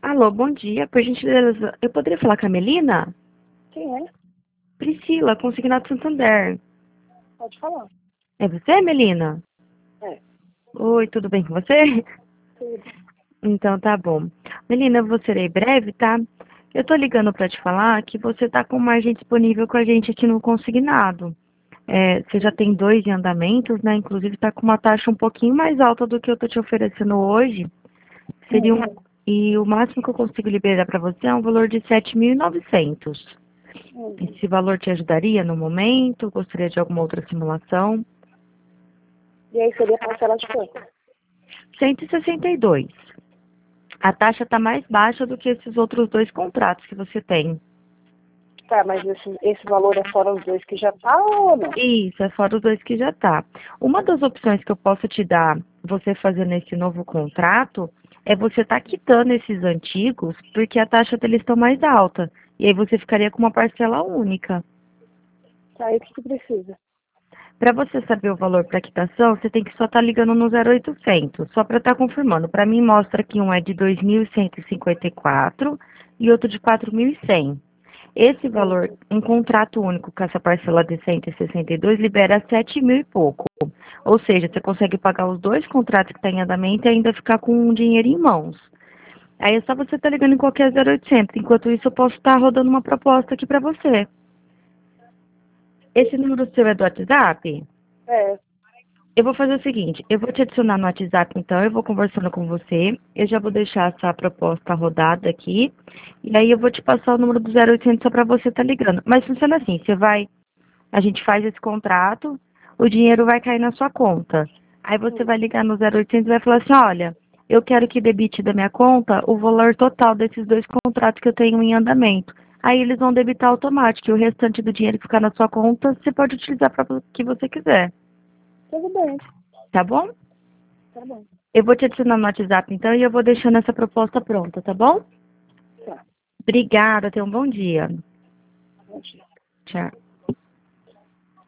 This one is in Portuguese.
Alô, bom dia. Por gentileza, eu poderia falar com a Melina? Quem é? Priscila, Consignado Santander. Pode falar. É você, Melina? É. Oi, tudo bem com você? Tudo. Então tá bom. Melina, eu vou ser breve, tá? Eu tô ligando pra te falar que você tá com margem disponível com a gente aqui no Consignado. Você já tem 2 em andamentos, né? Inclusive tá com uma taxa um pouquinho mais alta do que eu tô te oferecendo hoje. Seria E o máximo que eu consigo liberar para você é um valor de 7.900. Esse valor te ajudaria no momento? Gostaria de alguma outra simulação? E aí seria parcela de quanto? 162. A taxa está mais baixa do que esses outros 2 contratos que você tem. Tá, mas esse valor é fora os dois que já tá ou não? Isso, é fora os 2 que já tá. Uma das opções que eu posso te dar, você fazendo esse novo contrato, é você estar quitando esses antigos, porque a taxa deles estão mais alta. E aí você ficaria com uma parcela única. Tá, e o que que precisa? Para você saber o valor para quitação, você tem que só estar ligando no 0800, só para estar confirmando. Para mim mostra que um é de 2.154 e outro de 4.100. Esse valor, um contrato único com essa parcela de 162 libera 7.000 e pouco. Ou seja, você consegue pagar os 2 contratos que está em andamento e ainda ficar com um dinheiro em mãos. Aí é só você estar ligando em qualquer 0800. Enquanto isso, eu posso estar rodando uma proposta aqui para você. Esse número seu é do WhatsApp? É. Eu vou fazer o seguinte, eu vou te adicionar no WhatsApp, então, eu vou conversando com você, eu já vou deixar essa proposta rodada aqui, e aí eu vou te passar o número do 0800 só para você estar ligando. Mas funciona assim, a gente faz esse contrato, o dinheiro vai cair na sua conta. Aí você vai ligar no 0800 e vai falar assim, olha, eu quero que debite da minha conta o valor total desses 2 contratos que eu tenho em andamento. Aí eles vão debitar automático, e o restante do dinheiro que ficar na sua conta, você pode utilizar para o que você quiser. Tudo bem. Tá bom? Tá bom. Eu vou te adicionar no WhatsApp, então, e eu vou deixando essa proposta pronta, tá bom? Tá. Obrigada, tenha um bom dia. Bom dia. Tchau.